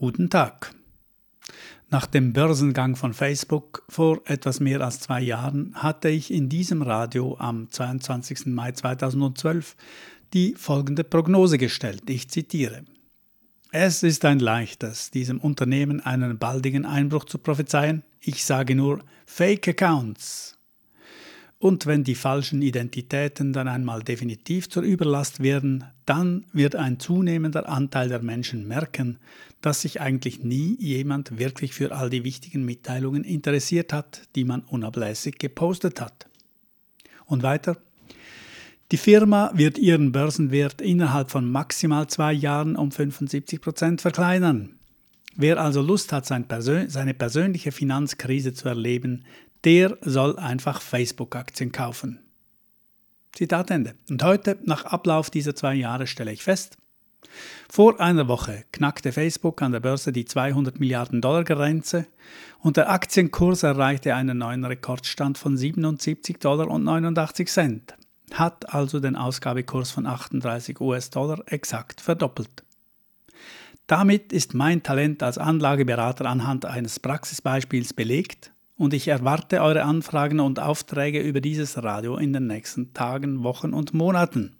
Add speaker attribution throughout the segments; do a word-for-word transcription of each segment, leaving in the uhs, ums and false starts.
Speaker 1: Guten Tag. Nach dem Börsengang von Facebook vor etwas mehr als zwei Jahren hatte ich in diesem Radio am zweiundzwanzigsten Mai zweitausendzwölf die folgende Prognose gestellt. Ich zitiere: Es ist ein leichtes, diesem Unternehmen einen baldigen Einbruch zu prophezeien. Ich sage nur Fake Accounts. Und wenn die falschen Identitäten dann einmal definitiv zur Überlast werden, dann wird ein zunehmender Anteil der Menschen merken, dass sich eigentlich nie jemand wirklich für all die wichtigen Mitteilungen interessiert hat, die man unablässig gepostet hat. Und weiter: Die Firma wird ihren Börsenwert innerhalb von maximal zwei Jahren um fünfundsiebzig Prozent verkleinern. Wer also Lust hat, sein Persön- seine persönliche Finanzkrise zu erleben, der soll einfach Facebook-Aktien kaufen. Zitat Ende. Und heute, nach Ablauf dieser zwei Jahre, stelle ich fest: Vor einer Woche knackte Facebook an der Börse die zweihundert Milliarden Dollar Grenze und der Aktienkurs erreichte einen neuen Rekordstand von siebenundsiebzig Dollar und neunundachtzig Cent, hat also den Ausgabekurs von achtunddreißig US-Dollar exakt verdoppelt. Damit ist mein Talent als Anlageberater anhand eines Praxisbeispiels belegt und ich erwarte eure Anfragen und Aufträge über dieses Radio in den nächsten Tagen, Wochen und Monaten.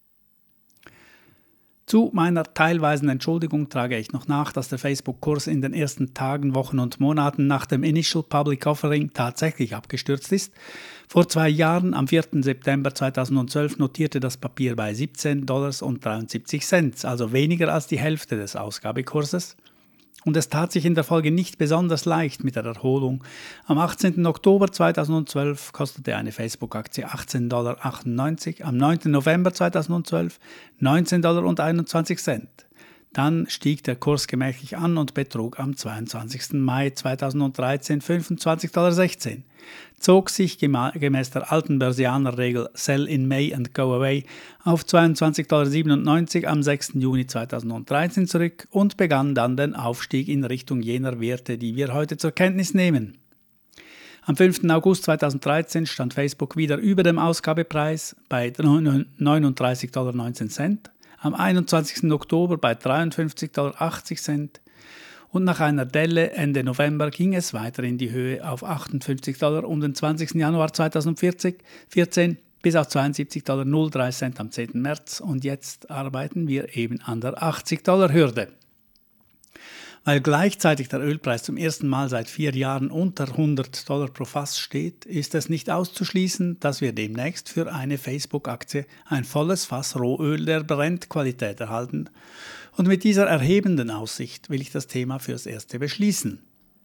Speaker 1: Zu meiner teilweisen Entschuldigung trage ich noch nach, dass der Facebook-Kurs in den ersten Tagen, Wochen und Monaten nach dem Initial Public Offering tatsächlich abgestürzt ist. Vor zwei Jahren, am vierten September zweitausendzwölf, notierte das Papier bei siebzehn Dollar und dreiundsiebzig Cent, also weniger als die Hälfte des Ausgabekurses. Und es tat sich in der Folge nicht besonders leicht mit der Erholung. Am achtzehnten Oktober zweitausendzwölf kostete eine Facebook-Aktie achtzehn Dollar achtundneunzig, am neunten November zweitausendzwölf neunzehn Dollar und einundzwanzig Cent. Dann stieg der Kurs gemächlich an und betrug am zweiundzwanzigsten Mai zweitausenddreizehn fünfundzwanzig Dollar sechzehn, zog sich gemäß der alten Börsianerregel Sell in May and Go Away auf zweiundzwanzig Dollar siebenundneunzig am sechsten Juni zweitausenddreizehn zurück und begann dann den Aufstieg in Richtung jener Werte, die wir heute zur Kenntnis nehmen. Am fünften August zweitausenddreizehn stand Facebook wieder über dem Ausgabepreis bei neununddreißig Dollar neunzehn Cent. Am einundzwanzigsten Oktober bei dreiundfünfzig Dollar achtzig Cent und nach einer Delle Ende November ging es weiter in die Höhe auf achtundfünfzig Dollar um den zwanzigsten Januar zweitausendvierzehn bis auf zweiundsiebzig Dollar null drei Cent am zehnten März und jetzt arbeiten wir eben an der achtzig Dollar Hürde. Weil gleichzeitig der Ölpreis zum ersten Mal seit vier Jahren unter hundert Dollar pro Fass steht, ist es nicht auszuschließen, dass wir demnächst für eine Facebook-Aktie ein volles Fass Rohöl der Brent-Qualität erhalten. Und mit dieser erhebenden Aussicht will ich das Thema fürs Erste beschließen.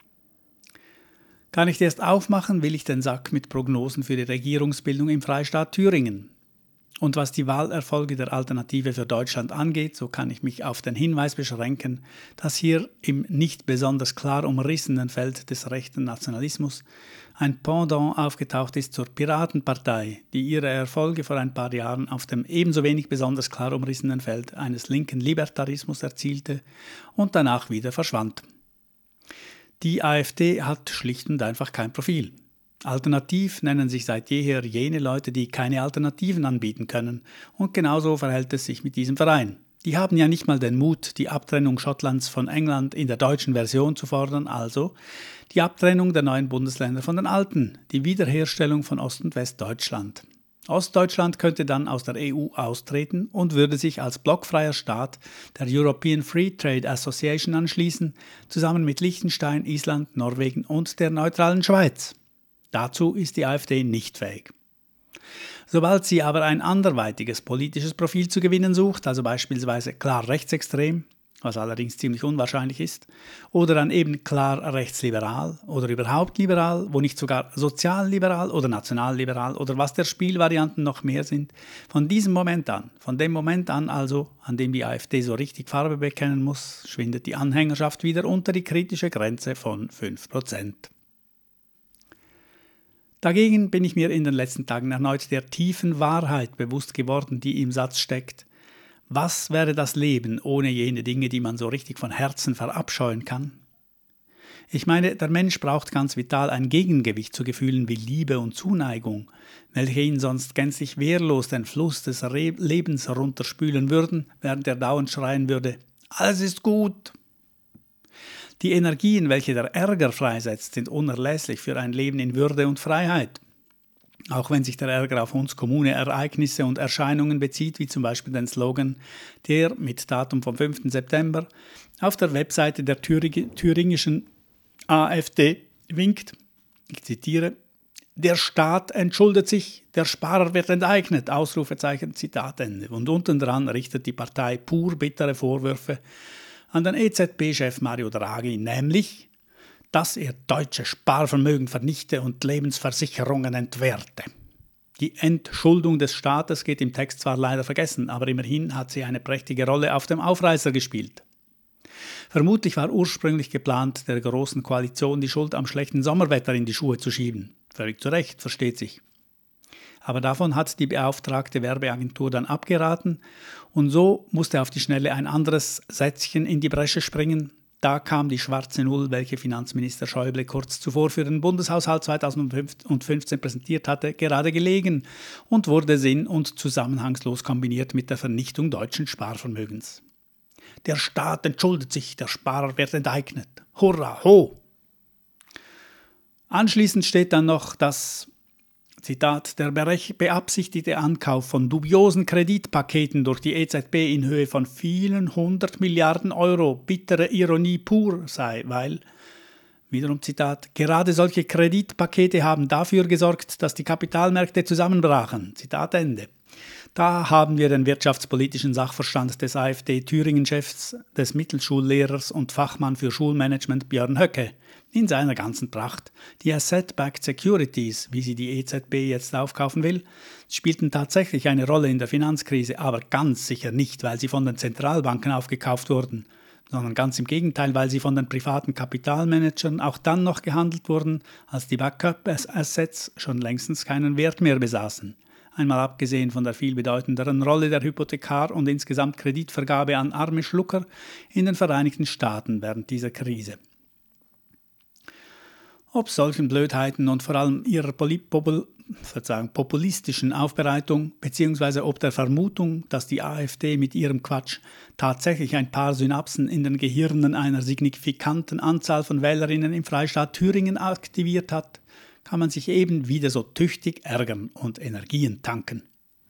Speaker 1: Gar nicht erst aufmachen will ich den Sack mit Prognosen für die Regierungsbildung im Freistaat Thüringen. Und was die Wahlerfolge der Alternative für Deutschland angeht, so kann ich mich auf den Hinweis beschränken, dass hier im nicht besonders klar umrissenen Feld des rechten Nationalismus ein Pendant aufgetaucht ist zur Piratenpartei, die ihre Erfolge vor ein paar Jahren auf dem ebenso wenig besonders klar umrissenen Feld eines linken Libertarismus erzielte und danach wieder verschwand. Die AfD hat schlicht und einfach kein Profil. Alternativ nennen sich seit jeher jene Leute, die keine Alternativen anbieten können. Und genauso verhält es sich mit diesem Verein. Die haben ja nicht mal den Mut, die Abtrennung Schottlands von England in der deutschen Version zu fordern, also die Abtrennung der neuen Bundesländer von den alten, die Wiederherstellung von Ost- und Westdeutschland. Ostdeutschland könnte dann aus der E U austreten und würde sich als blockfreier Staat der European Free Trade Association anschließen, zusammen mit Liechtenstein, Island, Norwegen und der neutralen Schweiz. Dazu ist die AfD nicht fähig. Sobald sie aber ein anderweitiges politisches Profil zu gewinnen sucht, also beispielsweise klar rechtsextrem, was allerdings ziemlich unwahrscheinlich ist, oder dann eben klar rechtsliberal oder überhaupt liberal, wo nicht sogar sozialliberal oder nationalliberal oder was der Spielvarianten noch mehr sind, von diesem Moment an, von dem Moment an also, an dem die AfD so richtig Farbe bekennen muss, schwindet die Anhängerschaft wieder unter die kritische Grenze von fünf Prozent. Dagegen bin ich mir in den letzten Tagen erneut der tiefen Wahrheit bewusst geworden, die im Satz steckt: Was wäre das Leben ohne jene Dinge, die man so richtig von Herzen verabscheuen kann? Ich meine, der Mensch braucht ganz vital ein Gegengewicht zu Gefühlen wie Liebe und Zuneigung, welche ihn sonst gänzlich wehrlos den Fluss des Re- Lebens herunterspülen würden, während er dauernd schreien würde: Alles ist gut! Die Energien, welche der Ärger freisetzt, sind unerlässlich für ein Leben in Würde und Freiheit. Auch wenn sich der Ärger auf uns kommune Ereignisse und Erscheinungen bezieht, wie zum Beispiel den Slogan, der mit Datum vom fünften September auf der Webseite der Thüring- thüringischen AfD winkt, ich zitiere, der Staat entschuldet sich, der Sparer wird enteignet, Ausrufezeichen, Zitat Ende. Und unten dran richtet die Partei pur bittere Vorwürfe an den E Z B-Chef Mario Draghi, nämlich, dass er deutsche Sparvermögen vernichte und Lebensversicherungen entwerte. Die Entschuldung des Staates geht im Text zwar leider vergessen, aber immerhin hat sie eine prächtige Rolle auf dem Aufreißer gespielt. Vermutlich war ursprünglich geplant, der Großen Koalition die Schuld am schlechten Sommerwetter in die Schuhe zu schieben. Völlig zu Recht, versteht sich. Aber davon hat die beauftragte Werbeagentur dann abgeraten und so musste auf die Schnelle ein anderes Sätzchen in die Bresche springen. Da kam die schwarze Null, welche Finanzminister Schäuble kurz zuvor für den Bundeshaushalt zweitausendfünfzehn präsentiert hatte, gerade gelegen und wurde sinn- und zusammenhangslos kombiniert mit der Vernichtung deutschen Sparvermögens. Der Staat entschuldet sich, der Sparer wird enteignet. Hurra, ho! Anschließend steht dann noch das, Zitat, der beabsichtigte Ankauf von dubiosen Kreditpaketen durch die E Z B in Höhe von vielen hundert Milliarden Euro bittere Ironie pur sei, weil, wiederum Zitat, gerade solche Kreditpakete haben dafür gesorgt, dass die Kapitalmärkte zusammenbrachen. Zitat Ende. Da haben wir den wirtschaftspolitischen Sachverstand des AfD-Thüringen-Chefs, des Mittelschullehrers und Fachmann für Schulmanagement Björn Höcke in seiner ganzen Pracht. Die Asset-Backed Securities, wie sie die E Z B jetzt aufkaufen will, spielten tatsächlich eine Rolle in der Finanzkrise, aber ganz sicher nicht, weil sie von den Zentralbanken aufgekauft wurden, sondern ganz im Gegenteil, weil sie von den privaten Kapitalmanagern auch dann noch gehandelt wurden, als die Backup-Assets schon längstens keinen Wert mehr besaßen. Einmal abgesehen von der viel bedeutenderen Rolle der Hypothekar- und insgesamt Kreditvergabe an arme Schlucker in den Vereinigten Staaten während dieser Krise. Ob solchen Blödheiten und vor allem ihrer Popul- Verzeihung, populistischen Aufbereitung beziehungsweise ob der Vermutung, dass die AfD mit ihrem Quatsch tatsächlich ein paar Synapsen in den Gehirnen einer signifikanten Anzahl von Wählerinnen im Freistaat Thüringen aktiviert hat, kann man sich eben wieder so tüchtig ärgern und Energien tanken.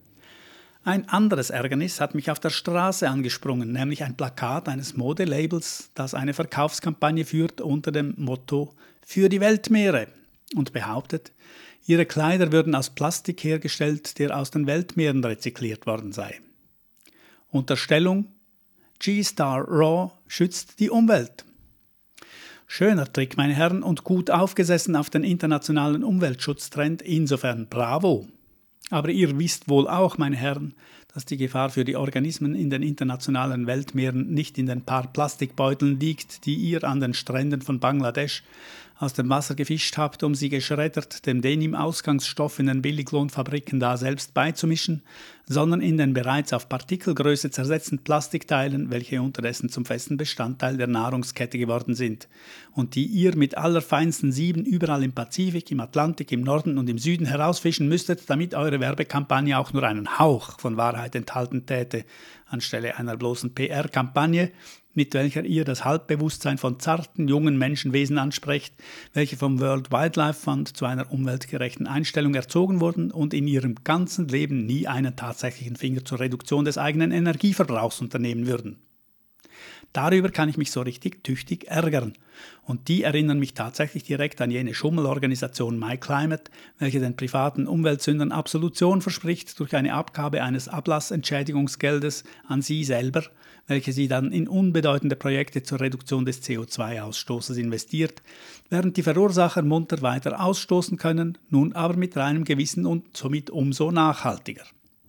Speaker 1: Ein anderes Ärgernis hat mich auf der Straße angesprungen, nämlich ein Plakat eines Modelabels, das eine Verkaufskampagne führt unter dem Motto »Für die Weltmeere« und behauptet, ihre Kleider würden aus Plastik hergestellt, der aus den Weltmeeren rezykliert worden sei. Unterstellung: G-Star Raw schützt die Umwelt. Schöner Trick, meine Herren, und gut aufgesessen auf den internationalen Umweltschutztrend, insofern bravo. Aber ihr wisst wohl auch, meine Herren, dass die Gefahr für die Organismen in den internationalen Weltmeeren nicht in den paar Plastikbeuteln liegt, die ihr an den Stränden von Bangladesch aus dem Wasser gefischt habt, um sie geschreddert dem Denim-Ausgangsstoff in den Billiglohnfabriken da selbst beizumischen, sondern in den bereits auf Partikelgröße zersetzten Plastikteilen, welche unterdessen zum festen Bestandteil der Nahrungskette geworden sind und die ihr mit allerfeinsten Sieben überall im Pazifik, im Atlantik, im Norden und im Süden herausfischen müsstet, damit eure Werbekampagne auch nur einen Hauch von Wahrheit enthalten täte, anstelle einer bloßen P R-Kampagne, mit welcher ihr das Halbbewusstsein von zarten, jungen Menschenwesen ansprecht, welche vom World Wildlife Fund zu einer umweltgerechten Einstellung erzogen wurden und in ihrem ganzen Leben nie einen tatsächlichen Finger zur Reduktion des eigenen Energieverbrauchs unternehmen würden. Darüber kann ich mich so richtig tüchtig ärgern. Und die erinnern mich tatsächlich direkt an jene Schummelorganisation MyClimate, welche den privaten Umweltsündern Absolution verspricht durch eine Abgabe eines Ablassentschädigungsgeldes an sie selber, welche sie dann in unbedeutende Projekte zur Reduktion des C O zwei Ausstoßes investiert, während die Verursacher munter weiter ausstoßen können, nun aber mit reinem Gewissen und somit umso nachhaltiger.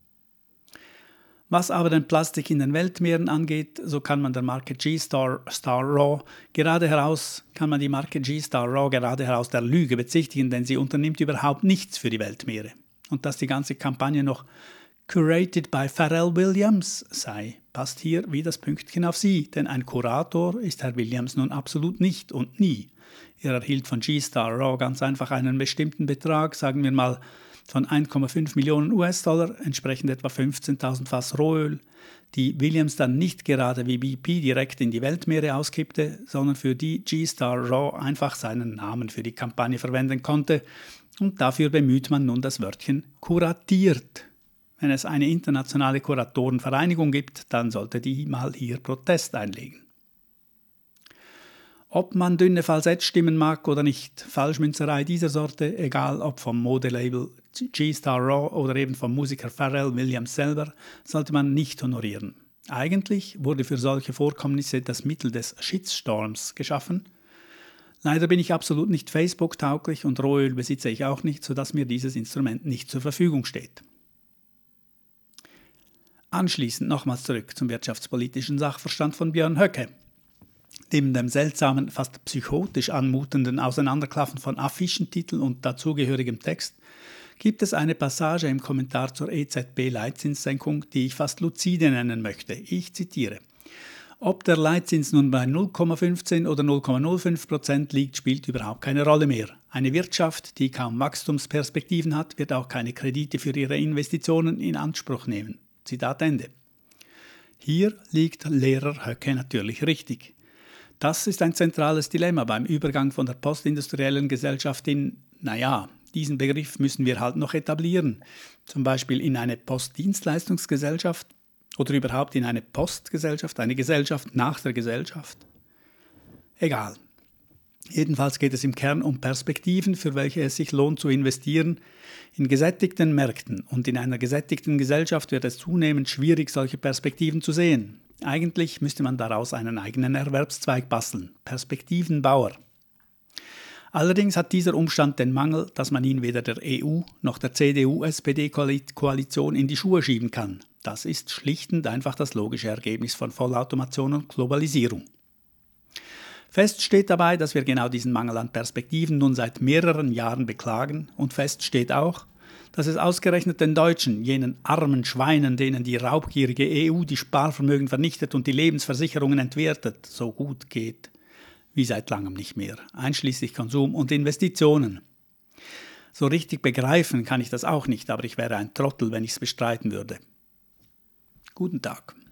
Speaker 1: Was aber den Plastik in den Weltmeeren angeht, so kann man der Marke G-Star Star Raw gerade heraus, kann man die Marke G-Star Raw gerade heraus der Lüge bezichtigen, denn sie unternimmt überhaupt nichts für die Weltmeere. Und dass die ganze Kampagne noch curated by Pharrell Williams sei, passt hier wie das Pünktchen auf sie, denn ein Kurator ist Herr Williams nun absolut nicht und nie. Er erhielt von G-Star Raw ganz einfach einen bestimmten Betrag, sagen wir mal von eins Komma fünf Millionen U S-Dollar, entsprechend etwa fünfzehntausend Fass Rohöl, die Williams dann nicht gerade wie B P direkt in die Weltmeere auskippte, sondern für die G-Star Raw einfach seinen Namen für die Kampagne verwenden konnte, und dafür bemüht man nun das Wörtchen kuratiert. Wenn es eine internationale Kuratorenvereinigung gibt, dann sollte die mal hier Protest einlegen. Ob man dünne Falsetts stimmen mag oder nicht, Falschmünzerei dieser Sorte, egal ob vom Modelabel G-Star Raw oder eben vom Musiker Pharrell Williams selber, sollte man nicht honorieren. Eigentlich wurde für solche Vorkommnisse das Mittel des Shitstorms geschaffen. Leider bin ich absolut nicht Facebook-tauglich und Rohöl besitze ich auch nicht, sodass mir dieses Instrument nicht zur Verfügung steht. Anschließend nochmals zurück zum wirtschaftspolitischen Sachverstand von Björn Höcke. Neben dem seltsamen, fast psychotisch anmutenden Auseinanderklaffen von Affischentiteln und dazugehörigem Text gibt es eine Passage im Kommentar zur E Z B-Leitzinssenkung, die ich fast lucide nennen möchte. Ich zitiere: Ob der Leitzins nun bei null Komma fünfzehn oder null Komma null fünf Prozent liegt, spielt überhaupt keine Rolle mehr. Eine Wirtschaft, die kaum Wachstumsperspektiven hat, wird auch keine Kredite für ihre Investitionen in Anspruch nehmen. Zitat Ende. Hier liegt Lehrer Höcke natürlich richtig. Das ist ein zentrales Dilemma beim Übergang von der postindustriellen Gesellschaft in, naja, diesen Begriff müssen wir halt noch etablieren, zum Beispiel in eine Postdienstleistungsgesellschaft oder überhaupt in eine Postgesellschaft, eine Gesellschaft nach der Gesellschaft. Egal. Jedenfalls geht es im Kern um Perspektiven, für welche es sich lohnt zu investieren. In gesättigten Märkten und in einer gesättigten Gesellschaft wird es zunehmend schwierig, solche Perspektiven zu sehen. Eigentlich müsste man daraus einen eigenen Erwerbszweig basteln, Perspektivenbauer. Allerdings hat dieser Umstand den Mangel, dass man ihn weder der E U noch der C D U-S P D-Koalition in die Schuhe schieben kann. Das ist schlicht und einfach das logische Ergebnis von Vollautomation und Globalisierung. Fest steht dabei, dass wir genau diesen Mangel an Perspektiven nun seit mehreren Jahren beklagen, und fest steht auch, dass es ausgerechnet den Deutschen, jenen armen Schweinen, denen die raubgierige E U die Sparvermögen vernichtet und die Lebensversicherungen entwertet, so gut geht wie seit langem nicht mehr, einschließlich Konsum und Investitionen. So richtig begreifen kann ich das auch nicht, aber ich wäre ein Trottel, wenn ich es bestreiten würde. Guten Tag.